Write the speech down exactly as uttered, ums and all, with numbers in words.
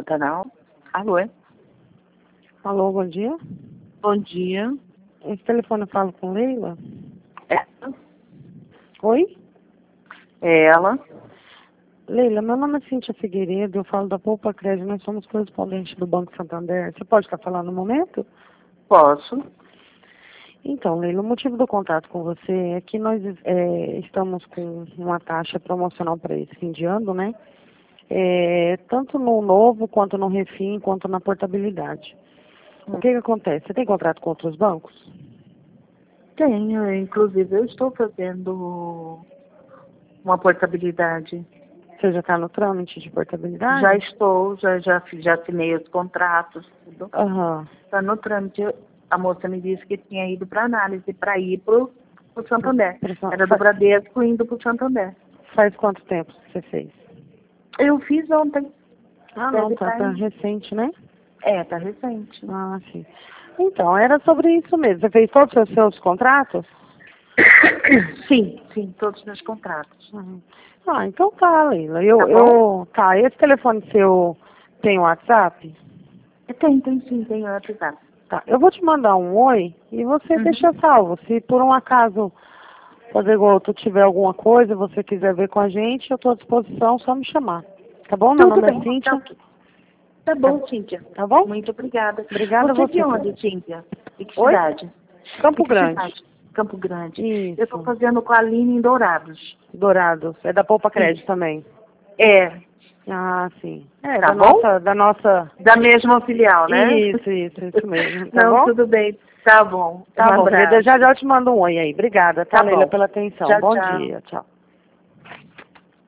Pantanal. Alô? Alô, bom dia. Bom dia. Esse telefone eu falo com Leila? É. Oi? É ela. Leila, meu nome é Cíntia Figueiredo, eu falo da Poupa Crédito, nós somos correspondentes do Banco Santander. Você pode estar falando no momento? Posso. Então, Leila, o motivo do contato com você é que nós é, estamos com uma taxa promocional para esse fim de ano, né? É, tanto no novo, quanto no refim, quanto na portabilidade. O que que acontece? Você tem contrato com outros bancos? Tenho, inclusive eu estou fazendo uma portabilidade. Você já está no trâmite de portabilidade? Já estou, já, já, fiz- já assinei os contratos, tudo. Aham. Está no trâmite. A moça me disse que tinha ido para análise, para ir para o Santander. Pro- pro- Era do fa- Bradesco indo para o Santander. Faz quanto tempo que você fez? Eu fiz ontem. Ah, Deve não, tá, tá tá aí. recente, né? É, tá recente. Ah, sim. Então, era sobre isso mesmo. Você fez todos os seus contratos? Sim, sim, todos os meus contratos. Uhum. Ah, então tá, Leila. Eu, Tá bom? eu, tá, esse telefone seu tem WhatsApp? Tem, tem sim, tem WhatsApp. Tá, eu vou te mandar um oi e você Uhum. deixa salvo. Se por um acaso fazer igual tu tiver alguma coisa, você quiser ver com a gente, eu tô à disposição, só me chamar. Tá bom? Meu Tudo nome é bem. Cíntia. Tá, tá bom, Cíntia. Tá bom? Muito obrigada. Obrigada a Você de você. onde, Cíntia? De que Oi? cidade? Campo De que Grande. cidade? Campo Grande. Isso. Eu estou fazendo com a Aline em Dourados. Dourados. É da Poupa Crédito Isso. também. É, Ah, sim. É, tá da bom? nossa, da nossa. Da mesma filial, né? Isso, isso, isso mesmo. Tá Não, bom? tudo bem. Tá bom. Tá Um bom, querida. abraço. Já já eu te mando um oi aí. Obrigada, tá, Tá Leila, bom. pela atenção. Tchau, Bom tchau. dia. Tchau.